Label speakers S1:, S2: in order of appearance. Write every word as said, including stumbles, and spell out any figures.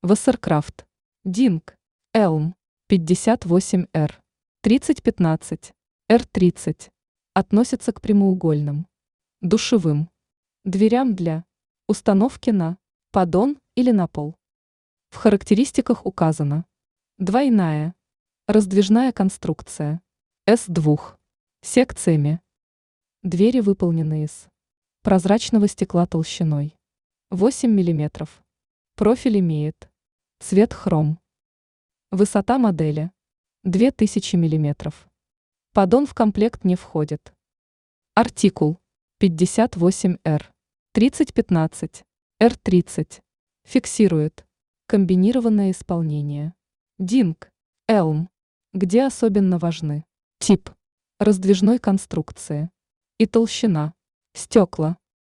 S1: Вассеркрафт. Динг. Элм. пятьдесят восемь эр. тридцать пятнадцать. эр тридцать. Относится к прямоугольным. Душевым. Дверям для установки на поддон или на пол. В характеристиках указано: двойная раздвижная конструкция эс два секциями. Двери выполнены из прозрачного стекла толщиной восемь миллиметров. Профиль имеет цвет хром. Высота модели две тысячи миллиметров. Поддон в комплект не входит. Артикул пятьдесят восемь эр. тридцать пятнадцать. эр тридцать. Фиксирует комбинированное исполнение. Динг. Элм. Где особенно важны тип раздвижной конструкции и толщина стекла.